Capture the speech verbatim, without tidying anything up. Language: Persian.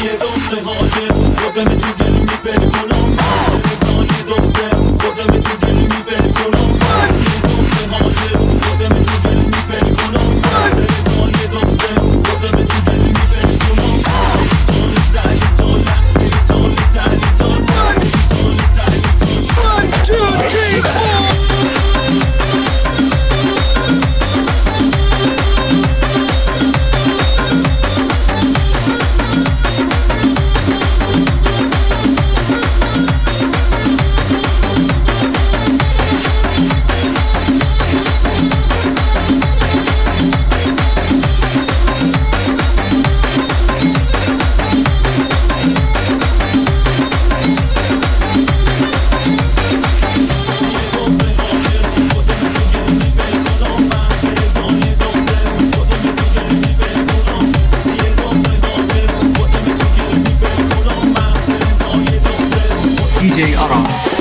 یه دختر حاجب خودم تو دل میپر کنم رضای دختر خودم تو دل میپر کنم یه دختر حاجب خودم تو دل میپر کنم رضای دختر خودم تو دل میپر کنم تون تعلی تون تعلی تون تعلی تون تون تعلی تون one two three four دی جی Aras.